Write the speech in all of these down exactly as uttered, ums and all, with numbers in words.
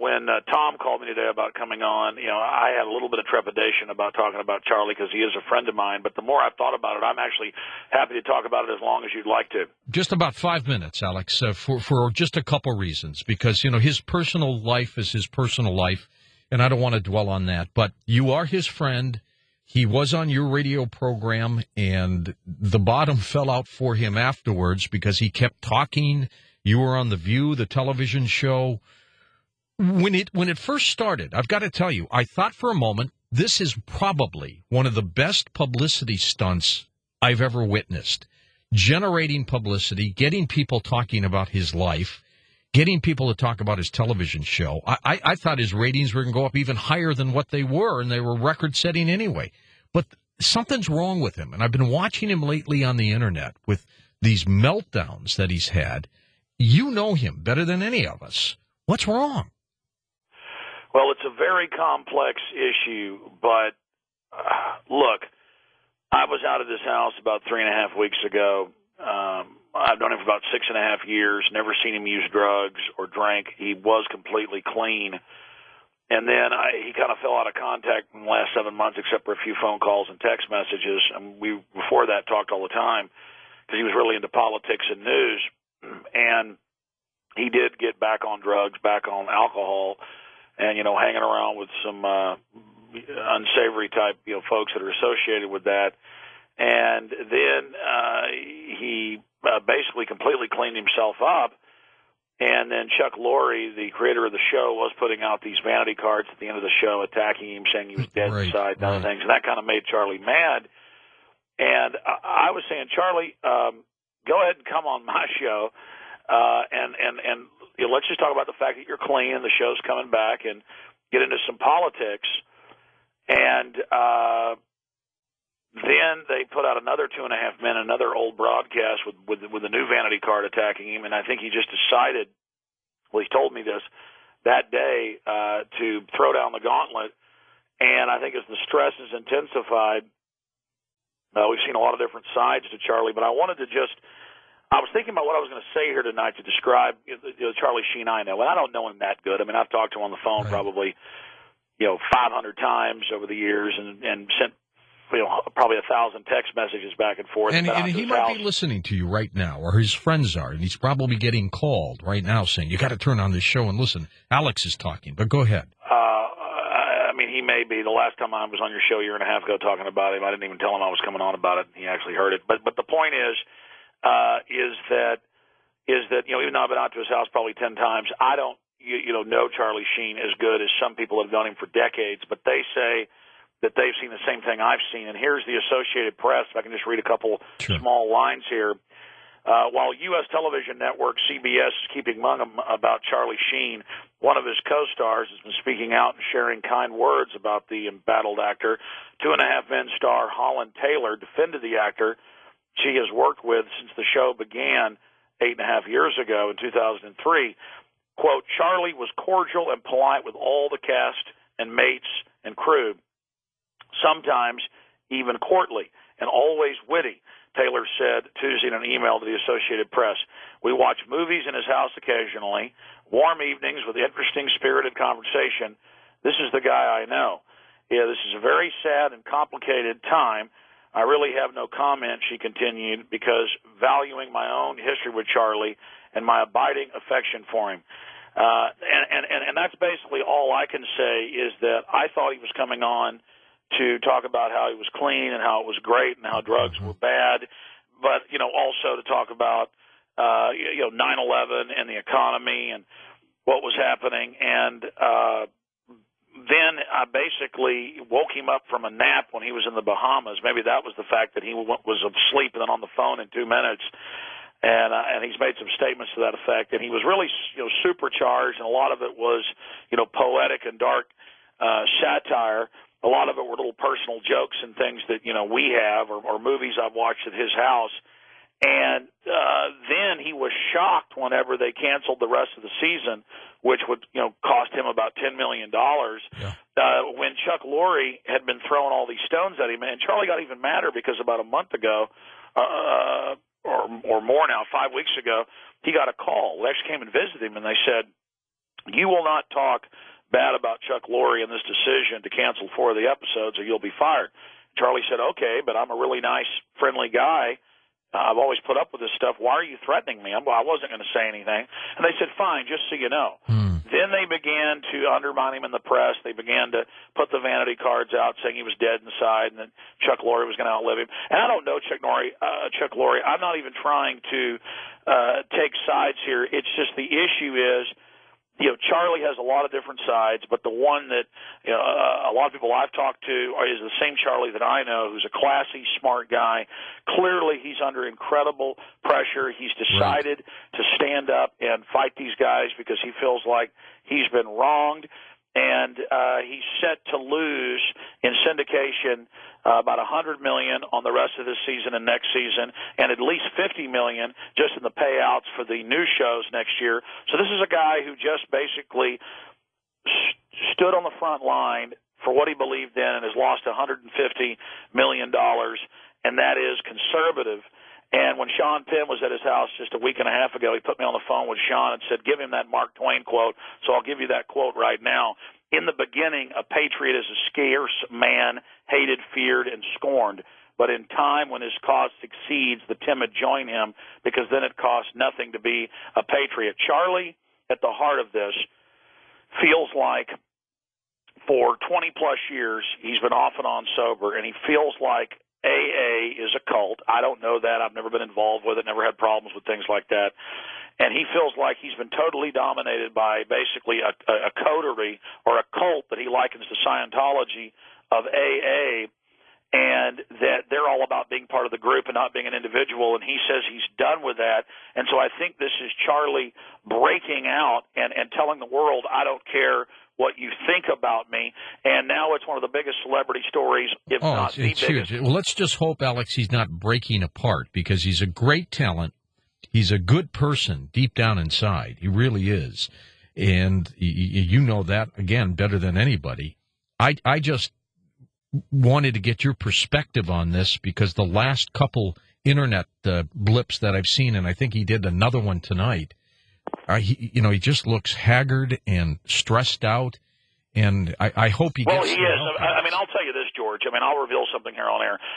when uh, Tom called me today about coming on, you know, I had a little bit of trepidation about talking about Charlie because he is a friend of mine. But the more I've thought about it, I'm actually happy to talk about it as long as you'd like to. Just about five minutes, Alex, uh, for, for just a couple reasons. Because, you know, his personal life is his personal life, and I don't want to dwell on that. But you are his friend. He was on your radio program, and the bottom fell out for him afterwards because he kept talking. You were on The View, the television show. When it when it first started, I've got to tell you, I thought for a moment, this is probably one of the best publicity stunts I've ever witnessed. Generating publicity, getting people talking about his life, getting people to talk about his television show. I, I, I thought his ratings were going to go up even higher than what they were, and they were record-setting anyway. But something's wrong with him, and I've been watching him lately on the Internet with these meltdowns that he's had. You know him better than any of us. What's wrong? Well, it's a very complex issue, but uh, look, I was out of this house about three and a half weeks ago. Um, I've known him for about six and a half years, never seen him use drugs or drink. He was completely clean. And then I, he kind of fell out of contact in the last seven months, except for a few phone calls and text messages. And we, before that, talked all the time because he was really into politics and news. And he did get back on drugs, back on alcohol, and, you know, hanging around with some uh, unsavory type, you know, folks that are associated with that. And then uh, he uh, basically completely cleaned himself up. And then Chuck Lorre, the creator of the show, was putting out these vanity cards at the end of the show, attacking him, saying he was dead right, inside, and right. other things. And that kind of made Charlie mad. And I, I was saying, Charlie, um, go ahead and come on my show, uh, and and and you know, let's just talk about the fact that you're clean and the show's coming back, and get into some politics. And uh, then they put out another Two and a Half Men, another old broadcast with, with with a new vanity card attacking him. And I think he just decided, well, he told me this that day, uh, to throw down the gauntlet. And I think as the stress is intensified, uh, we've seen a lot of different sides to Charlie. But I wanted to just, I was thinking about what I was going to say here tonight to describe you know, Charlie Sheen I know. And I don't know him that good. I mean, I've talked to him on the phone right. probably, you know, five hundred times over the years, and, and sent, you know, probably a thousand text messages back and forth. And, and he might house. be listening to you right now, or his friends are, and he's probably getting called right now saying, you got to turn on this show and listen. Alex is talking, but go ahead. Uh, I mean, he may be. The last time I was on your show a year and a half ago talking about him, I didn't even tell him I was coming on about it. He actually heard it. But but the point is, uh, is that, is that, you know, even though I've been out to his house probably ten times, I don't, you, you know, know Charlie Sheen as good as some people have known him for decades, but they say that they've seen the same thing I've seen. And here's the Associated Press. If I can just read a couple sure. small lines here. Uh, while U S television network C B S is keeping mum about Charlie Sheen, one of his co-stars has been speaking out and sharing kind words about the embattled actor. Two and a Half Men star Holland Taylor defended the actor she has worked with since the show began eight and a half years ago in two thousand three. Quote, Charlie was cordial and polite with all the cast and mates and crew, sometimes even courtly, and always witty, Taylor said Tuesday in an email to the Associated Press. We watch movies in his house occasionally, warm evenings with interesting, spirited conversation. This is the guy I know. Yeah, this is a very sad and complicated time. I really have no comment, she continued, because valuing my own history with Charlie and my abiding affection for him. Uh, and, and, and that's basically all I can say is that I thought he was coming on to talk about how he was clean and how it was great and how drugs were bad, but, you know, also to talk about, uh, you know, nine eleven and the economy and what was happening. And uh, then I basically woke him up from a nap when he was in the Bahamas. Maybe that was the fact that he was asleep and then on the phone in two minutes. And uh, and he's made some statements to that effect. And he was really, you know, supercharged, and a lot of it was, you know, poetic and dark uh, satire. A lot of it were little personal jokes and things that, you know, we have, or, or movies I've watched at his house. And uh, then he was shocked whenever they canceled the rest of the season, which would, you know, cost him about ten million dollars. Yeah. Uh, when Chuck Lorre had been throwing all these stones at him, and Charlie got even madder because about a month ago, uh, or, or more now, five weeks ago, he got a call. They actually came and visited him, and they said, you will not talk bad about Chuck Lorre in this decision to cancel four of the episodes or you'll be fired. Charlie said, okay, but I'm a really nice, friendly guy. Uh, I've always put up with this stuff. Why are you threatening me? I'm, well, I wasn't going to say anything. And they said, fine, just so you know. Hmm. Then they began to undermine him in the press. They began to put the vanity cards out saying he was dead inside and that Chuck Lorre was going to outlive him. And I don't know Chuck Lorre. Uh, Chuck Lorre. I'm not even trying to uh, take sides here. It's just the issue is, you know, Charlie has a lot of different sides, but the one that, you know, uh, a lot of people I've talked to is the same Charlie that I know, who's a classy, smart guy. Clearly, he's under incredible pressure. He's decided right. to stand up and fight these guys because he feels like he's been wronged. And uh, he's set to lose in syndication uh, about one hundred million dollars on the rest of this season and next season, and at least fifty million dollars just in the payouts for the new shows next year. So this is a guy who just basically st- stood on the front line for what he believed in and has lost one hundred fifty million dollars, and that is conservative. And when Sean Penn was at his house just a week and a half ago, he put me on the phone with Sean and said, give him that Mark Twain quote. So I'll give you that quote right now. In the beginning, a patriot is a scarce man, hated, feared, and scorned. But in time, when his cause succeeds, the timid join him, because then it costs nothing to be a patriot. Charlie, at the heart of this, feels like for twenty-plus years, he's been off and on sober, and he feels like A A is a cult. I don't know that. I've never been involved with it, never had problems with things like that. And he feels like he's been totally dominated by basically a, a, a coterie or a cult that he likens to Scientology of A A, and that they're all about being part of the group and not being an individual. And he says he's done with that. And so I think this is Charlie breaking out and, and telling the world, I don't care what you think about me, and now it's one of the biggest celebrity stories, if oh, not it's, the it's biggest. Huge. Well, let's just hope, Alex, he's not breaking apart, because he's a great talent. He's a good person deep down inside. He really is, and you know that, again, better than anybody. I, I just wanted to get your perspective on this, because the last couple Internet uh, blips that I've seen, and I think he did another one tonight, Uh, he, you know, he just looks haggard and stressed out, and I, I hope he well, gets. Well, he is. I, I mean, I'll tell you this, George. I mean, I'll reveal something here on air.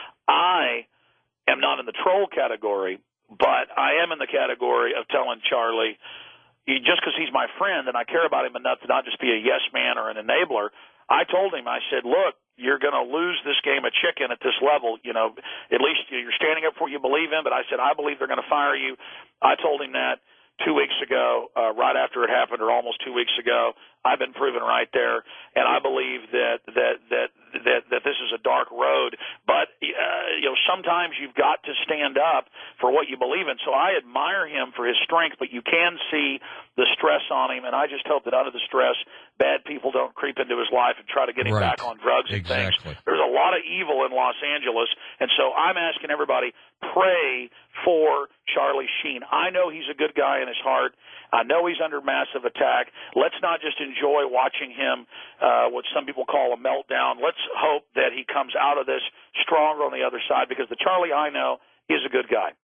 I am not in the troll category, but I am in the category of telling Charlie, just because he's my friend and I care about him enough to not just be a yes man or an enabler. I told him, I said, look, you're going to lose this game of chicken at this level. You know, at least you're standing up for what you believe in. But I said, I believe they're going to fire you. I told him that two weeks ago, uh, right after it happened, or almost two weeks ago. I've been proven right there, and I believe that that that that, that this is a dark road. But uh, you know, sometimes you've got to stand up for what you believe in. So I admire him for his strength, but you can see the stress on him, and I just hope that under the stress, bad people don't creep into his life and try to get him right. back on drugs and exactly. things. There's a lot of evil in Los Angeles, and so I'm asking everybody, pray for Charlie Sheen. I know he's a good guy in his heart. I know he's under massive attack. Let's not just enjoy watching him, uh, what some people call a meltdown. Let's hope that he comes out of this stronger on the other side, because the Charlie I know is a good guy.